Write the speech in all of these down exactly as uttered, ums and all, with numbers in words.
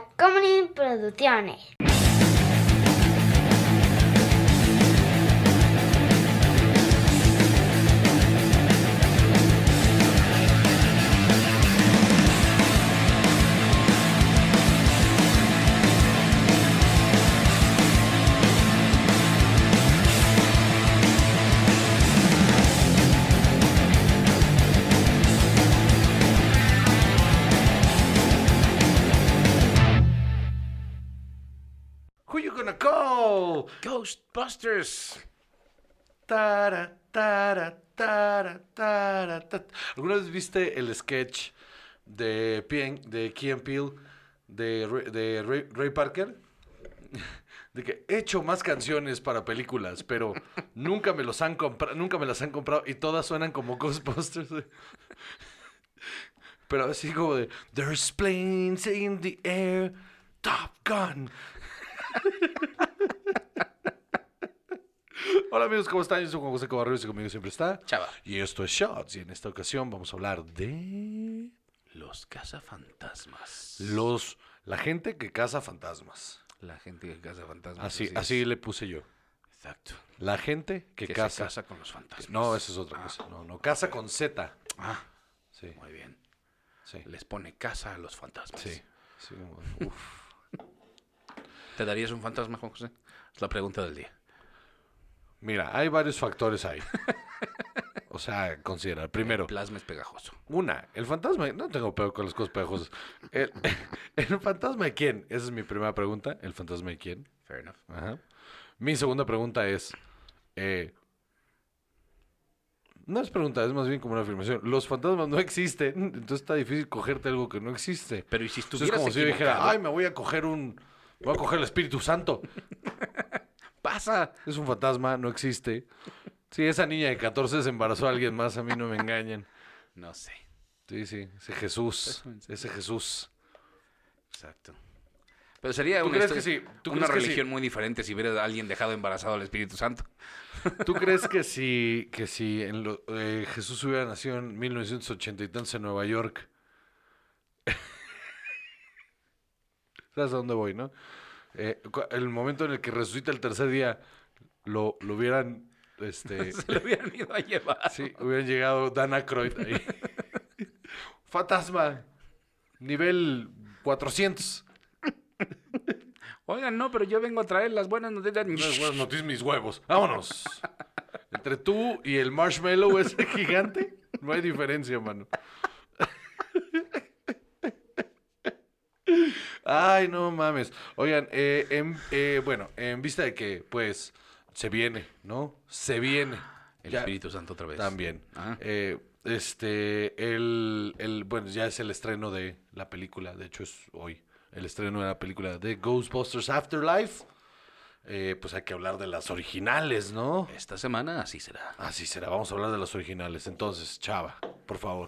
Tacomunin Producciones. Ghostbusters. Tara, tara, tara, tara, tara. ¿Alguna vez viste el sketch de, P- de Key and Peele de, Ray- de Ray, Ray Parker? De que he hecho más canciones para películas, pero nunca me los han comprado, nunca me las han comprado y todas suenan como Ghostbusters. Pero así como de There's planes in the air, Top Gun. Hola amigos, ¿cómo están? Yo soy Juan José Cobarrios y conmigo siempre está Chava. Y esto es Shots y en esta ocasión vamos a hablar de Los cazafantasmas. los la gente que caza fantasmas. La gente que caza fantasmas. Así, es. así le puse yo. Exacto. La gente que, Que caza. se casa con los fantasmas. No, esa es otra cosa. No, no, caza con Z. Ah, Sí, muy bien. sí, Les pone casa a los fantasmas. sí. Sí, como- uf. ¿Te darías un fantasma, Juan José? Es la pregunta del día. Mira, hay varios factores ahí. O sea, considera. Primero, El plasma es pegajoso. una, el fantasma. No tengo peor con las cosas pegajosas. El, ¿El fantasma de quién? Esa es mi primera pregunta. ¿El fantasma de quién? Fair enough. Ajá. Mi segunda pregunta es, eh, no es pregunta, es más bien como una afirmación. Los fantasmas no existen, entonces está difícil cogerte algo que no existe. Pero ¿y si Entonces es estuvieras como si yo dijera, equivocado? ay, me voy a coger un, voy a coger el Espíritu Santo. ¡Pasa! Es un fantasma, no existe. Si esa niña de catorce se embarazó a alguien más, a mí no me engañan. No sé. Sí, sí, ese Jesús, ese Jesús. Exacto. Pero sería ¿Tú una, crees histo- que sí? ¿Tú una crees que religión sí? muy diferente si hubiera alguien dejado embarazado al Espíritu Santo. ¿Tú crees que si, que si en lo- eh, Jesús hubiera nacido en mil novecientos ochenta y tantos en Nueva York? ¿Sabes a dónde voy, no? Eh, cu- el momento en el que resucita el tercer día, lo, lo hubieran, este, Se lo hubieran ido a llevar. sí, hubieran llegado Dan Aykroyd ahí. Fantasma, nivel cuatrocientos. Oigan, no, pero yo vengo a traer las buenas noticias. No es buenas noticias, mis huevos. Vámonos. Entre tú y el marshmallow ese gigante, no hay diferencia, mano. Ay, no mames. Oigan, eh, en- eh, bueno, en vista de que, pues, se viene, ¿no? Se viene. El Ya- Espíritu Santo otra vez. También. Ah. Eh, este, el, el, bueno, ya es el estreno de la película, de hecho es hoy, el estreno de la película de Ghostbusters Afterlife. Eh, pues hay que hablar de las originales, ¿no? Esta semana así será. Así será, vamos a hablar de las originales. Entonces, Chava, por favor.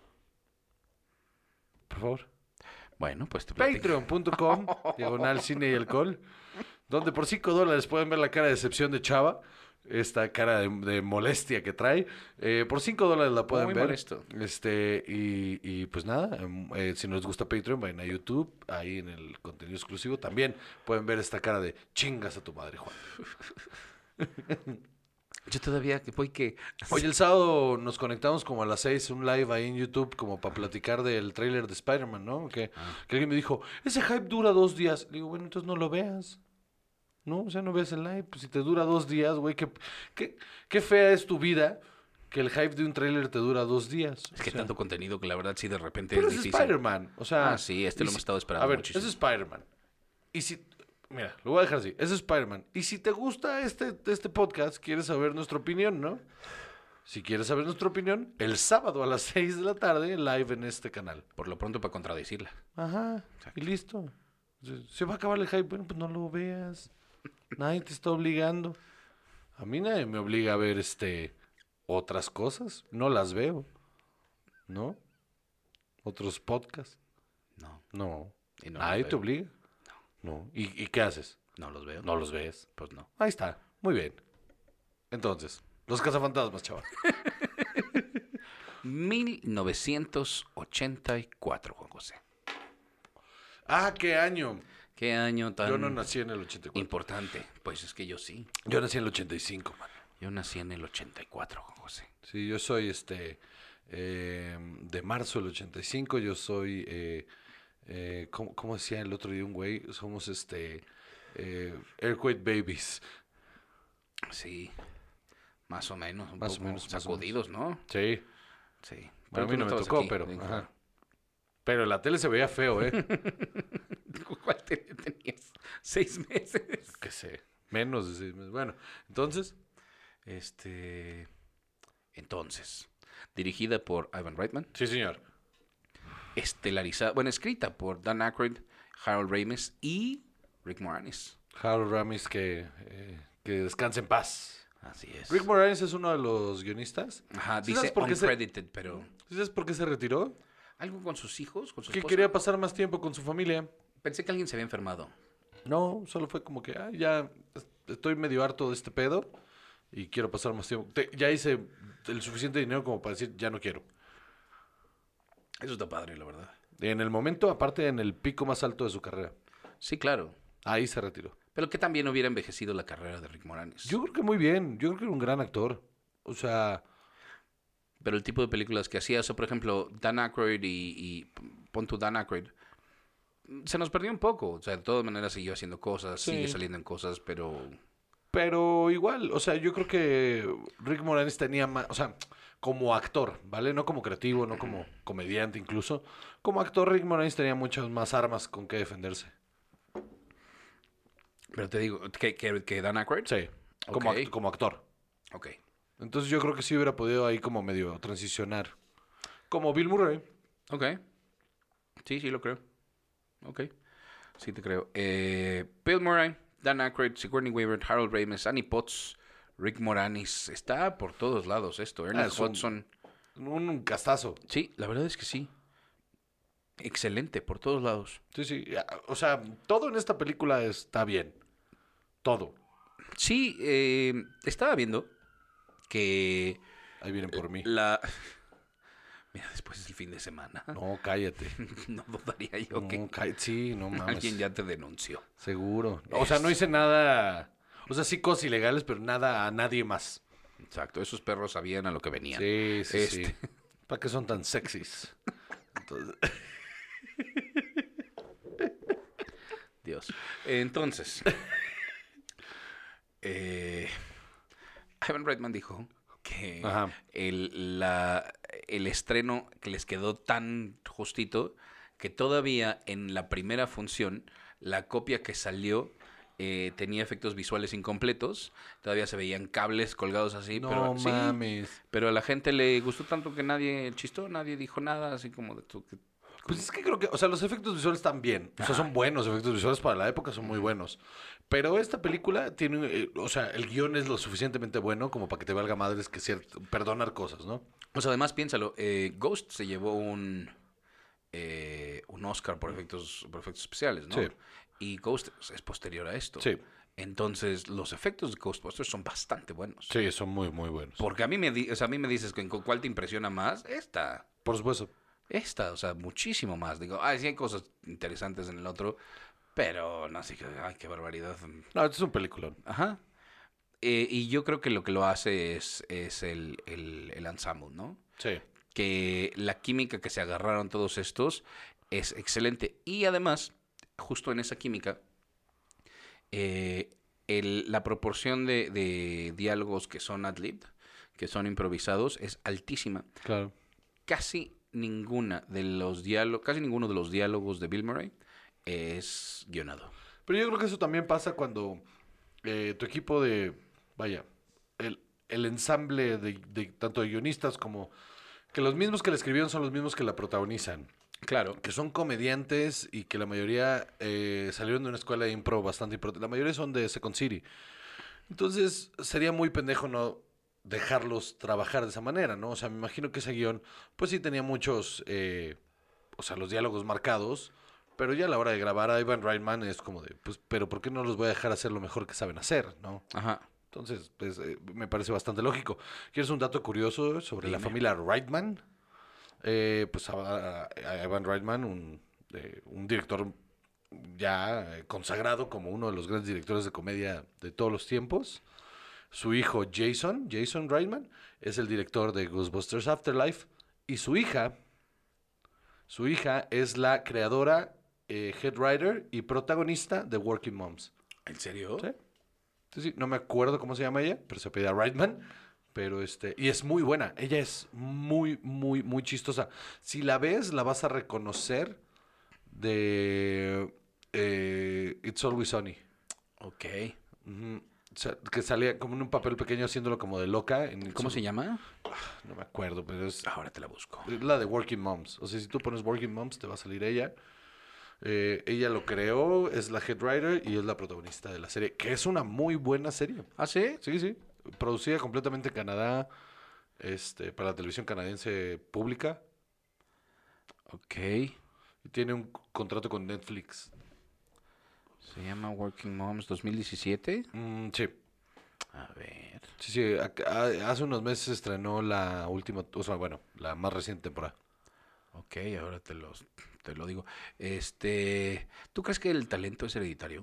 Por favor. Bueno, pues te platico. Patreon punto com, diagonal cine y alcohol, donde por cinco dólares pueden ver la cara de decepción de Chava, esta cara de, de molestia que trae. Eh, por cinco dólares la pueden Muy ver. molesto. Este, y, y pues nada, em, eh, si no les gusta Patreon, vayan a YouTube, ahí en el contenido exclusivo también pueden ver esta cara de chingas a tu madre, Juan. Yo todavía que voy que... Hoy el sábado nos conectamos como a las seis, un live ahí en YouTube, como para platicar del tráiler de Spider-Man, ¿no? Que, Ah. que alguien me dijo, ese hype dura dos días. Le digo, bueno, entonces no lo veas. ¿No? O sea, no veas el live. Pues si te dura dos días, güey, qué, qué, qué fea es tu vida que el hype de un tráiler te dura dos días. Es que O sea, tanto contenido que la verdad sí de repente pero es es difícil. Spider-Man. O sea, Ah, sí, este y lo hemos si- estado esperando A ver, muchísimo. es Spider-Man. Y si... Mira, lo voy a dejar así. Es Spider-Man. Y si te gusta este, este podcast, quieres saber nuestra opinión, ¿no? Si quieres saber nuestra opinión, el sábado a las seis de la tarde, live en este canal. Por lo pronto para contradecirla. Ajá, y listo. Se, se va a acabar el hype. Bueno, pues no lo veas. Nadie te está obligando. A mí nadie me obliga a ver este otras cosas. No las veo. ¿No? Otros podcasts. No, No. Y no Nadie los te veo. obliga. No. ¿Y, ¿Y qué haces? no los veo. No los ves. Pues no. Ahí está. Muy bien. Entonces, los cazafantasmas, chaval. mil novecientos ochenta y cuatro, Juan José. Ah, ¿qué año? ¿Qué año tan Yo no nací en el ochenta y cuatro. importante? Pues es que yo sí. Yo nací en el ochenta y cinco, man. Yo nací en el ochenta y cuatro, José. Sí, yo soy este eh, de marzo del ochenta y cinco. Yo soy, eh, eh, ¿cómo, cómo decía el otro día un güey? Somos este eh, Earthquake Babies. Sí, más o menos. Un Más o poco menos, más o sacudidos, ¿no? Sí. Sí. Bueno, a tú mí no me estabas tocó, aquí, pero. sí, Ajá. claro. Pero la tele se veía feo, ¿eh? ¿Cuál tele tenías? ¿Seis meses? Qué sé. Menos de seis meses. Bueno, entonces. Este... Entonces, dirigida por Ivan Reitman, Sí, señor. estelarizada, bueno, escrita por Dan Aykroyd, Harold Ramis y Rick Moranis. Harold Ramis, que, eh, que descanse en paz. Así es. Rick Moranis es uno de los guionistas. Ajá, ¿Sí dice sabes por qué se- uncredited, pero... ¿Sabes por qué se retiró? ¿Algo con sus hijos? ¿Con su Que esposa? quería pasar más tiempo con su familia. Pensé que alguien se había enfermado. No, solo fue como que, ah, ya estoy medio harto de este pedo y quiero pasar más tiempo. Te- ya hice el suficiente dinero como para decir, ya no quiero. Eso está padre, la verdad. En el momento, aparte en el pico más alto de su carrera. Sí, claro. Ahí se retiró. Pero que también hubiera envejecido la carrera de Rick Moranis. Yo creo que muy bien. Yo creo que era un gran actor. O sea, Pero el tipo de películas que hacía, o sea, por ejemplo, Dan Aykroyd y, y pon tu Dan Aykroyd, se nos perdió un poco. O sea, de todas maneras siguió haciendo cosas, Sí. sigue saliendo en cosas, pero... pero igual, o sea, yo creo que Rick Moranis tenía más, o sea, como actor, ¿vale? No como creativo, no como comediante incluso. Como actor, Rick Moranis tenía muchas más armas con que defenderse. Pero te digo, ¿que, que, que Dan Aykroyd? Sí, como, Ok. act- como actor. Ok. Entonces yo creo que sí hubiera podido ahí como medio transicionar. Como Bill Murray. Ok. Sí, sí lo creo. Ok. Sí te creo. Eh, Bill Murray, Dan Aykroyd, Sigourney Weaver, Harold Ramis, Annie Potts, Rick Moranis. Está por todos lados esto. Ah, Ernest es un- Hudson. Un, un castazo. Sí, la verdad es que sí. Excelente, por todos lados. Sí, sí. ya, O sea, todo en esta película está bien. Todo. Sí, eh, estaba viendo que Ahí vienen por mí. la... Mira, después es el fin de semana. No, cállate. No dudaría yo No, que cá- sí, no mames. alguien ya te denunció. Seguro. O sea, no hice nada. O sea, sí cosas ilegales, pero nada a nadie más. Exacto, esos perros sabían a lo que venían. Sí, sí, sí. Este. ¿Para qué son tan sexys? Entonces, Dios. Entonces, eh, Ivan Reitman dijo que Ajá. el, la- el estreno que les quedó tan justito que todavía en la primera función la copia que salió eh, tenía efectos visuales incompletos, todavía se veían cables colgados así, no pero sí, mames. pero a la gente le gustó tanto que nadie chistó, nadie dijo nada, así como de tú que- Pues es que creo que, o sea, los efectos visuales están bien. O sea, son buenos efectos visuales para la época, son muy buenos. Pero esta película tiene, eh, o sea, el guión es lo suficientemente bueno como para que te valga madres que cierto, perdonar cosas, ¿no? O sea, además piénsalo, eh, Ghost se llevó un eh, un Oscar por efectos por efectos especiales, ¿no? Sí. Y Ghost es posterior a esto. Sí. Entonces, los efectos de Ghostbusters son bastante buenos. Sí, son muy, muy buenos. Porque a mí me di- o sea, a mí me dices con con cuál te impresiona más, esta. Por supuesto. Esta, o sea, muchísimo más. Digo, ay, sí hay cosas interesantes en el otro, pero no sé, ay, qué barbaridad. No, este es un peliculón. Ajá. Eh, y yo creo que lo que lo hace es, es el, el, el ensemble, ¿no? Sí. Que la química que se agarraron todos estos es excelente. Y además, justo en esa química, eh, el- la proporción de, de diálogos que son ad-lib, que son improvisados, es altísima. Claro. Casi ninguna de los diálogos, casi ninguno de los diálogos de Bill Murray es guionado. Pero yo creo que eso también pasa cuando eh, tu equipo de, vaya, el, el ensamble de, de tanto de guionistas como que los mismos que la escribieron son los mismos que la protagonizan. Claro. Que son comediantes y que la mayoría eh, salieron de una escuela de impro bastante importante. La mayoría son de Second City. Entonces, sería muy pendejo no dejarlos trabajar de esa manera, ¿no? O sea, me imagino que ese guión, pues sí tenía muchos, eh, o sea, los diálogos marcados, pero ya a la hora de grabar a Ivan Reitman es como de, pues, pero ¿por qué no los voy a dejar hacer lo mejor que saben hacer, ¿no? Ajá. Entonces, pues, eh, me parece bastante lógico. ¿Quieres un dato curioso sobre la Dime. familia Reitman? Eh, pues a, a- a Ivan Reitman, un, eh, un director ya eh, consagrado como uno de los grandes directores de comedia de todos los tiempos. Su hijo Jason, Jason Reitman, es el director de Ghostbusters Afterlife. Y su hija, su hija es la creadora, eh, head writer y protagonista de Working Moms. ¿En serio? ¿Sí? Sí, sí, no me acuerdo cómo se llama ella, pero se apellida Reitman. Pero este, y es muy buena. Ella es muy, muy, muy chistosa. Si la ves, la vas a reconocer de eh, It's Always Sunny. Ok. Ujú. O sea, que salía como en un papel pequeño haciéndolo como de loca. En It's ¿Cómo Al- se llama? No me acuerdo, pero es Ahora te la busco. es la de Working Moms. O sea, si tú pones Working Moms, te va a salir ella. Eh, ella lo creó, es la head writer y es la protagonista de la serie, que es una muy buena serie. ¿Ah, sí? Sí, sí. Producida completamente en Canadá, este, para la televisión canadiense pública. Ok. Y tiene un c- contrato con Netflix. Se llama Working Moms dos mil diecisiete. Mm, sí. A ver. Sí, sí. ac- a- Hace unos meses se estrenó la última, o sea, bueno, la más reciente temporada. Ok, ahora te, los, te lo digo. Este, ¿tú crees que el talento es hereditario?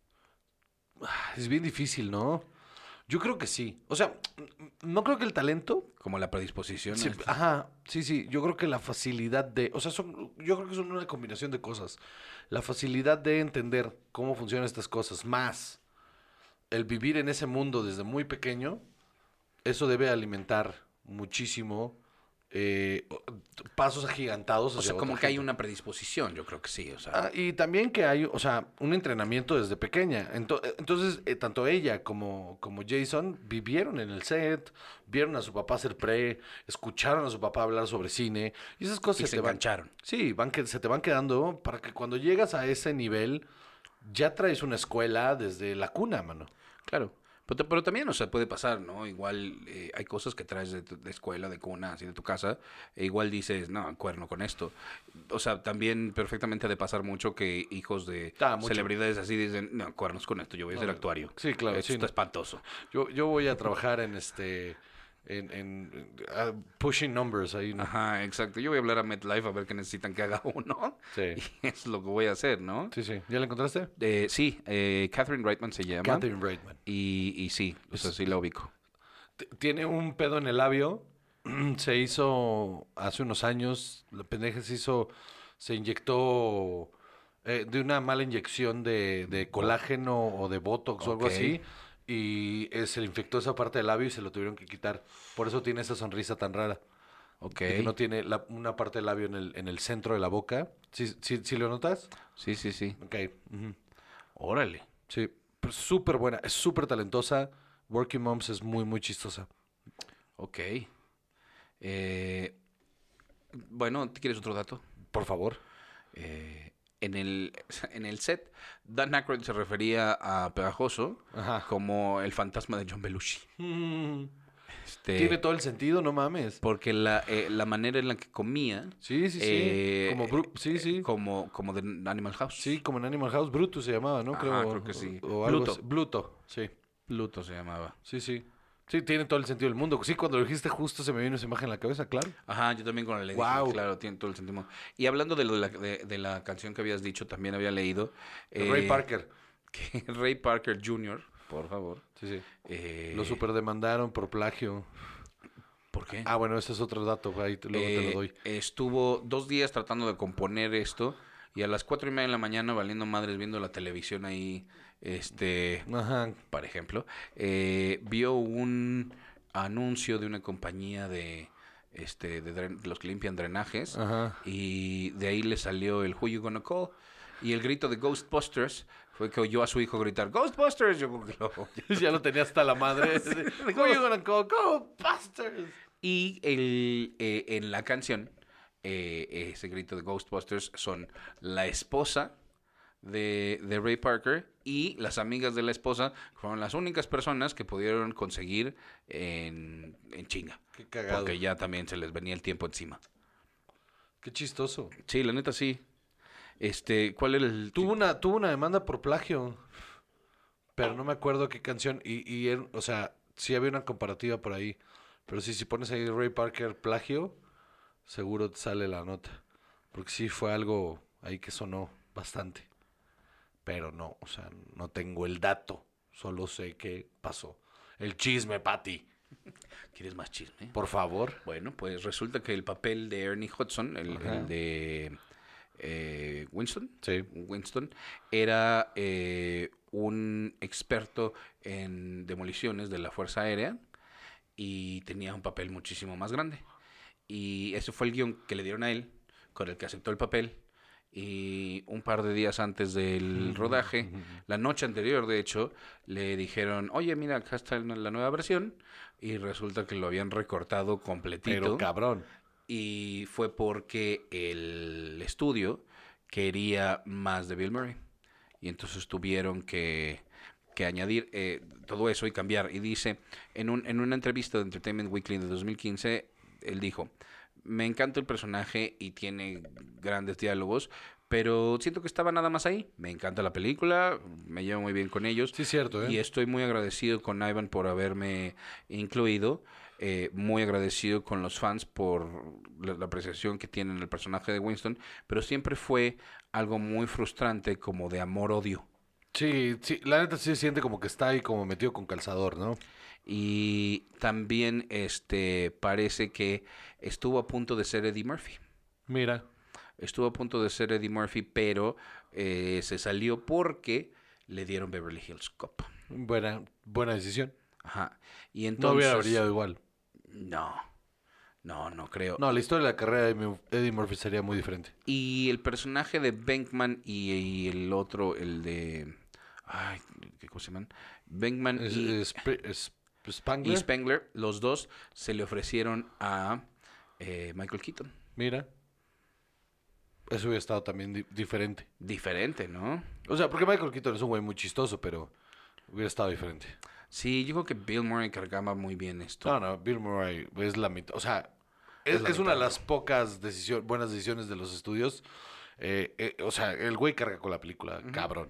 Ah, Es bien difícil, ¿no? Yo creo que sí. O sea, n- no creo que el talento. Como la predisposición. Sí, a esto? ajá, sí, sí. Yo creo que la facilidad de. O sea, son, yo creo que son una combinación de cosas. La facilidad de entender cómo funcionan estas cosas, más el vivir en ese mundo desde muy pequeño, eso debe alimentar muchísimo eh, o- pasos agigantados O hacia sea, como otra que hay gente. una predisposición, yo creo que sí. O sea, Ah, y también que hay, o sea, un entrenamiento desde pequeña. Ento- entonces, eh, tanto ella como, como Jason vivieron en el set, vieron a su papá hacer pre, escucharon a su papá hablar sobre cine, y esas cosas y se se te van, engancharon. sí, van que, se te van quedando para que cuando llegas a ese nivel, ya traes una escuela desde la cuna, mano. Claro. Pero, ta- pero también, o sea, puede pasar, ¿no? Igual eh, hay cosas que traes de, tu- de escuela, de cuna, así de tu casa, e igual dices, no, cuerno con esto. O sea, también perfectamente ha de pasar mucho que hijos de Ah, mucho. celebridades así dicen, no, cuernos con esto, yo voy a ser No, actuario. sí, claro, Esto sí, está no. espantoso. Yo, yo voy a trabajar en este, en, en, en, ah, pushing numbers ahí, ¿no? Ajá, exacto. Yo voy a hablar a MetLife a ver qué necesitan que haga uno. Sí, Y es lo que voy a hacer, ¿no? sí, sí. ¿Ya la encontraste? Eh, sí, eh, Catherine Reitman se llama. Catherine Reitman. Y, y sí, o sea, sí la ubico. T- Tiene un pedo en el labio. Se hizo hace unos años. La pendeja se hizo. Se inyectó eh, de una mala inyección de, de colágeno o de botox o algo Ok. así. Y eh, se le infectó esa parte del labio y se lo tuvieron que quitar. Por eso tiene esa sonrisa tan rara. Ok. De que no tiene la- una parte del labio en el, en el centro de la boca. ¿Sí, sí, sí lo notas? Sí, sí, sí. Ok. Ujú. Órale. Sí. Pero súper buena. Es súper talentosa. Working Moms es muy, muy chistosa. Ok. Eh, bueno, ¿te quieres otro dato? Por favor. Eh, en el, en el set, Dan Aykroyd se refería a Pegajoso Ajá. como el fantasma de John Belushi. Mm, Este, Tiene todo el sentido, no mames. porque la, eh, la manera en la que comía, Sí, sí, sí. eh, como Bru- sí, sí. como, como de Animal House. Sí, como en Animal House, Brutus se llamaba, ¿no? Ajá, Creo, creo que sí. O, o algo Bluto. así. Bluto, sí. Pluto se llamaba. Sí, sí. Sí, tiene todo el sentido del mundo. Sí, cuando lo dijiste justo se me vino esa imagen en la cabeza, claro. Ajá, yo también con el Guau. claro, tiene todo el sentido. Y hablando de, lo de, la, de, de la canción que habías dicho, también había leído Ray eh, Parker. que Ray Parker junior, por favor. Sí, sí. eh, Lo superdemandaron por plagio. ¿Por qué? Ah, bueno, ese es otro dato, ahí te- luego te Eh, lo doy. Estuvo dos días tratando de componer esto y a las cuatro y media de la mañana valiendo madres viendo la televisión ahí, este, Ajá. por ejemplo, eh, vio un anuncio de una compañía de, este, de dren- los que limpian drenajes Ajá. y de ahí le salió el Who You Gonna Call y el grito de Ghostbusters fue que oyó a su hijo gritar Ghostbusters. Yo creo que lo Ya lo tenía hasta la madre. Who you gonna call? Ghostbusters. Y el, eh, en la canción, eh, ese grito de Ghostbusters son la esposa de, de Ray Parker y las amigas de la esposa fueron las únicas personas que pudieron conseguir en, en chinga. Qué cagado. Porque ya también se les venía el tiempo encima. Qué chistoso. Sí, la neta sí. Este, ¿cuál era el...? Tuvo una, tuvo una demanda por plagio, pero no me acuerdo qué canción. Y, y él, o sea, sí había una comparativa por ahí. Pero sí, si pones ahí Ray Parker plagio, seguro te sale la nota. Porque sí fue algo ahí que sonó bastante. pero no, o sea, no tengo el dato. Solo sé que pasó. El chisme, Patty. ¿Quieres más chisme? Por favor. Bueno, pues resulta que el papel de Ernie Hudson, el, Ajá. el de eh, Winston, Sí. Winston, era eh, un experto en demoliciones de la Fuerza Aérea y tenía un papel muchísimo más grande. Y ese fue el guión que le dieron a él, con el que aceptó el papel. Y un par de días antes del rodaje, la noche anterior, de hecho, le dijeron, oye, mira, acá está la nueva versión. Y resulta que lo habían recortado completito. Pero cabrón. Y fue porque el estudio quería más de Bill Murray. Y entonces tuvieron que, que añadir eh, todo eso y cambiar. Y dice, en, un, en una entrevista de Entertainment Weekly de dos mil quince, él dijo, me encanta el personaje y tiene grandes diálogos, pero siento que estaba nada más ahí. Me encanta la película, me llevo muy bien con ellos. Sí, cierto, ¿eh? Y estoy muy agradecido con Ivan por haberme incluido. Eh, muy agradecido con los fans por la, la apreciación que tienen el personaje de Winston, pero siempre fue algo muy frustrante, como de amor-odio. Sí, sí, la neta sí se siente como que está ahí como metido con calzador, ¿no? Y también este parece que estuvo a punto de ser Eddie Murphy. Mira. Estuvo a punto de ser Eddie Murphy, pero eh, se salió porque le dieron Beverly Hills Cop. Buena, buena decisión. Ajá. Y No entonces... hubiera brillado igual. No, no, no creo. No, la historia de la carrera de Eddie Murphy sería muy diferente. Y el personaje de Venkman y, y el otro, el de... Ay, ¿qué cosa se llaman? Venkman Es, y, es- es- Spangler. y Spengler, los dos se le ofrecieron a eh, Michael Keaton. Mira. Eso hubiera estado también di- diferente. Diferente, ¿no? O sea, porque Michael Keaton es un güey muy chistoso, pero hubiera estado diferente. Sí, yo creo que Bill Murray cargaba muy bien esto. No, no, Bill Murray es la mitad. O sea, es, Es la es una de mitad, las pocas decisiones, buenas decisiones de los estudios. Eh, eh, o sea, el güey carga con la película, cabrón.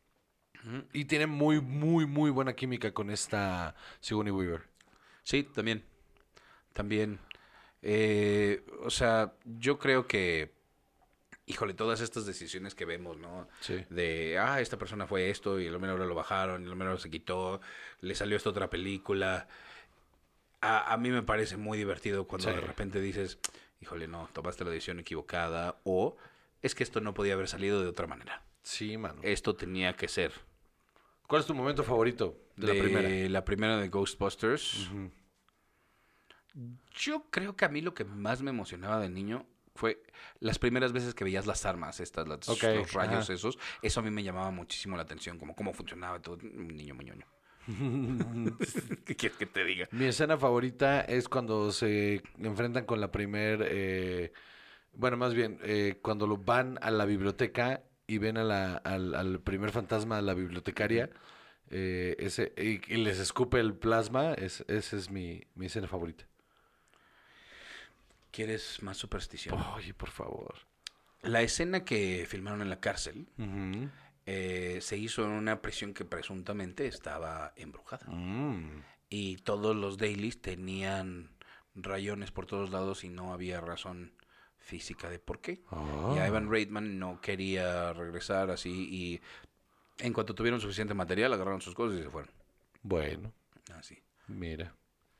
Y tiene muy, muy, muy buena química con esta Sigourney Weaver. Sí, también. También. Eh, o sea, yo creo que, híjole, todas estas decisiones que vemos, ¿no? Sí. De, ah, esta persona fue esto y el número lo bajaron, y el número se quitó, le salió esta otra película. A, a mí me parece muy divertido cuando Sí. de repente dices, híjole, no, tomaste la decisión equivocada, o es que esto no podía haber salido de otra manera. Sí, mano. Esto tenía que ser. ¿Cuál es tu momento favorito de, la primera? La primera de Ghostbusters. Yo creo que a mí lo que más me emocionaba de niño fue las primeras veces que veías las armas, estas, las- Ok, los rayos ajá. esos. Eso a mí me llamaba muchísimo la atención, como cómo funcionaba todo. Un niño muy ñoño. ¿Qué quieres que te diga? Mi escena favorita es cuando se enfrentan con la primer... eh, bueno, más bien, eh, cuando lo van a la biblioteca y ven a la, al, al primer fantasma, a la bibliotecaria, eh, ese, y, y les escupe el plasma, es, esa es mi, mi escena favorita. ¿Quieres más superstición? Oye, por favor. La escena que filmaron en la cárcel Ujú. eh, se hizo en una prisión que presuntamente estaba embrujada. Mm. Y todos los dailies tenían rayones por todos lados y no había razón física de por qué. Ah. Y Ivan Reitman no quería regresar así y en cuanto tuvieron suficiente material agarraron sus cosas y se fueron. Bueno, Así. mira.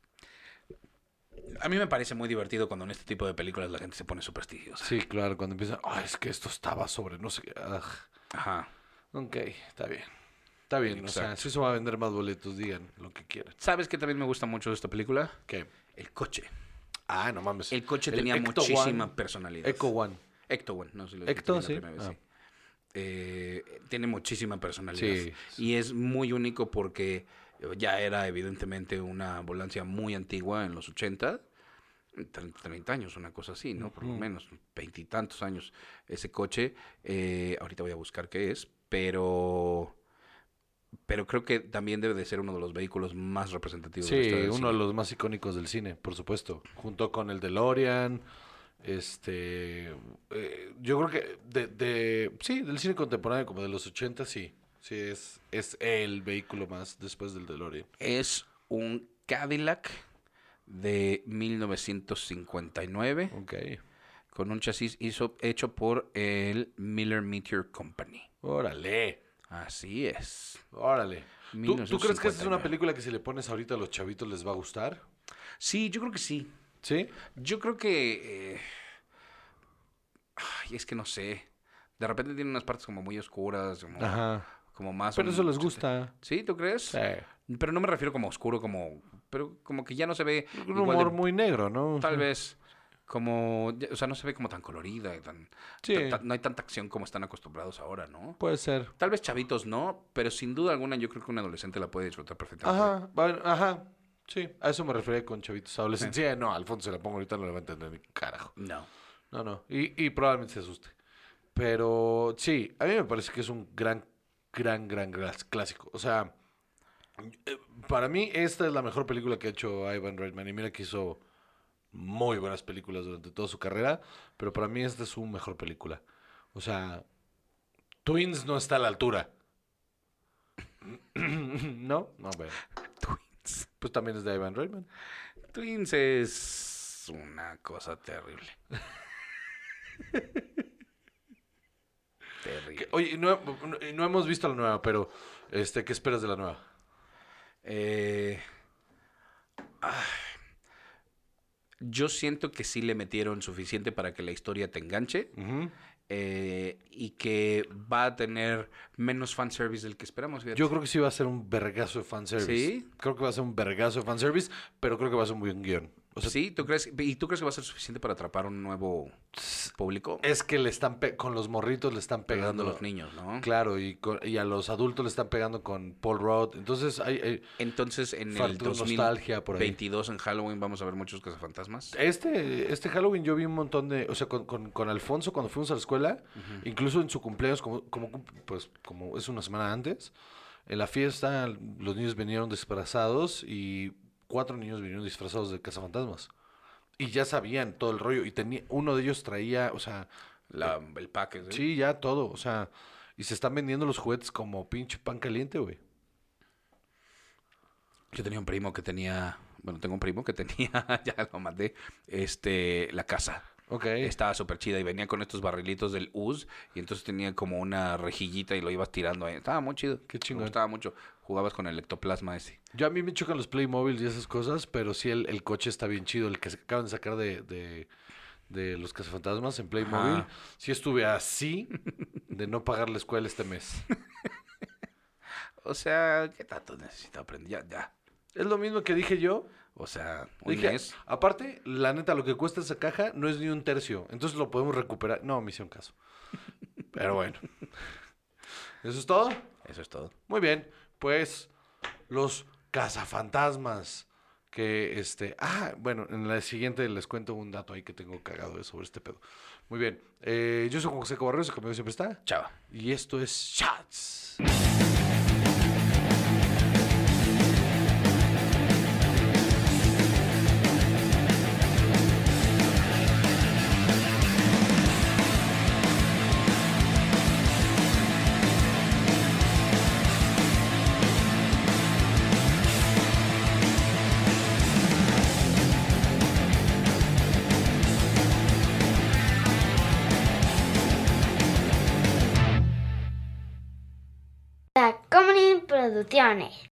A mí me parece muy divertido cuando en este tipo de películas la gente se pone supersticiosa. Sí, claro, cuando empiezan, ah, es que esto estaba sobre no sé qué. Ah, Ajá. ok, está bien. Está bien, o sea, Exacto. si eso va a vender más boletos, digan lo que quieran. ¿Sabes qué también me gusta mucho de esta película? ¿Qué? El coche. Ah, no mames. El coche El tenía Ecto muchísima One. personalidad. Echo One. Ecto One, no sé si lo Ecto, dije la sí. primera vez, Ah. sí. Eh, tiene muchísima personalidad. Sí. Y es muy único porque ya era evidentemente una ambulancia muy antigua en los ochenta, treinta años, una cosa así, ¿no? Por lo Ujú. menos, veintitantos años ese coche. Eh, ahorita voy a buscar qué es, pero... Pero creo que también debe de ser uno de los vehículos más representativos de la Sí, historia del uno de cine. los más icónicos del cine, por supuesto. Junto con el DeLorean. Este. eh, yo creo que de, de. Sí, del cine contemporáneo, como de los ochenta, sí. Sí, es, es el vehículo más después del DeLorean. Es un Cadillac de mil novecientos cincuenta y nueve. Ok. Con un chasis hizo, hecho por el Miller Meteor Company. Órale. Así es. Órale. ¿Tú, mil novecientos ¿Tú crees que esta es una cincuenta y nueve. película que si le pones ahorita a los chavitos les va a gustar? Sí, yo creo que sí. ¿Sí? Yo creo que... eh, Ay, es que no sé. De repente tiene unas partes como muy oscuras, como, Ajá. como más... Pero un- eso les gusta. ¿Sí? ¿Tú crees? Sí. Pero no me refiero como oscuro, como... Pero como que ya no se ve... Un igual humor de- muy negro, ¿no? Tal vez como... ya- O sea, no se ve como tan colorida y tan... Sí. ta- ta- no hay tanta acción como están acostumbrados ahora, ¿no? Puede ser. Tal vez chavitos no, pero sin duda alguna yo creo que un adolescente la puede disfrutar perfectamente. Ajá, bueno, ajá. Sí, a eso me refería con chavitos adolescentes. Sí, no, Alfonso se la pongo ahorita, no le va a entender ni carajo. No. No, no. Y, y probablemente se asuste. Pero sí, a mí me parece que es un gran, gran, gran glas- clásico. O sea, eh, para mí esta es la mejor película que ha hecho Ivan Reitman. Y mira que hizo muy buenas películas durante toda su carrera, pero para mí esta es su mejor película. O sea, Twins no está a la altura. ¿No? No, bueno. Twins. Pues también es de Ivan Reitman. Twins es una cosa terrible. Terrible. Que- Oye, no, no- no hemos visto la nueva, pero este, ¿qué esperas de la nueva? Eh, ah, yo siento que sí le metieron suficiente para que la historia te enganche. Ujú. eh, y que va a tener menos fanservice del que esperamos. Fíjate. Yo creo que sí va a ser un vergazo de fanservice. ¿Sí? Creo que va a ser un vergazo de fanservice, pero creo que va a ser un buen guión. O sea, ¿Sí? ¿Tú crees? ¿Y tú crees que va a ser suficiente para atrapar un nuevo público? es que le están pe- con los morritos le están Pegando pegando. a los niños, ¿no? Claro, y, con- y a los adultos le están pegando con Paul Rudd. Entonces, hay, hay- Entonces, en el Falta nostalgia por ahí. veintidós en Halloween vamos a ver muchos cazafantasmas. este, este Halloween yo vi un montón de, o sea, con, con, con Alfonso cuando fuimos a la escuela, incluso en su cumpleaños, como, como, pues, como es una semana antes, en la fiesta los niños vinieron disfrazados y cuatro niños vinieron disfrazados de cazafantasmas. Y ya sabían todo el rollo. Y tenía, uno de ellos traía, o sea, La, el pack, ¿sí? sí, ya todo. O sea, y se están vendiendo los juguetes como pinche pan caliente, güey. Yo tenía un primo que tenía, bueno, tengo un primo que tenía, ya lo mandé, este, la casa. Ok. Estaba súper chida y venía con estos barrilitos del U S y entonces tenía como una rejillita y lo ibas tirando ahí. Estaba muy chido. Qué chingón. Me gustaba mucho. Jugabas con el ectoplasma ese. Yo a mí me chocan los Playmobil y esas cosas, pero sí el, el coche está bien chido. El que se acaban de sacar de, de, de los cazafantasmas en Playmobil. Ajá. Sí estuve así de no pagar la escuela este mes. O sea, ¿qué tanto necesito aprender? Ya, ya. Es lo mismo que dije yo. O sea, un Dije, mes. aparte, la neta, lo que cuesta esa caja no es ni un tercio. Entonces lo podemos recuperar. No, me hicieron caso. Pero bueno. ¿Eso es todo? Eso es todo. Muy bien. Pues los cazafantasmas. Que este. Ah, bueno, en la siguiente les cuento un dato ahí que tengo cagado sobre este pedo. Muy bien. Eh, yo soy Juan José Cabarrero, conmigo siempre está. Chava. Y esto es Shots. Tacomunin Producciones.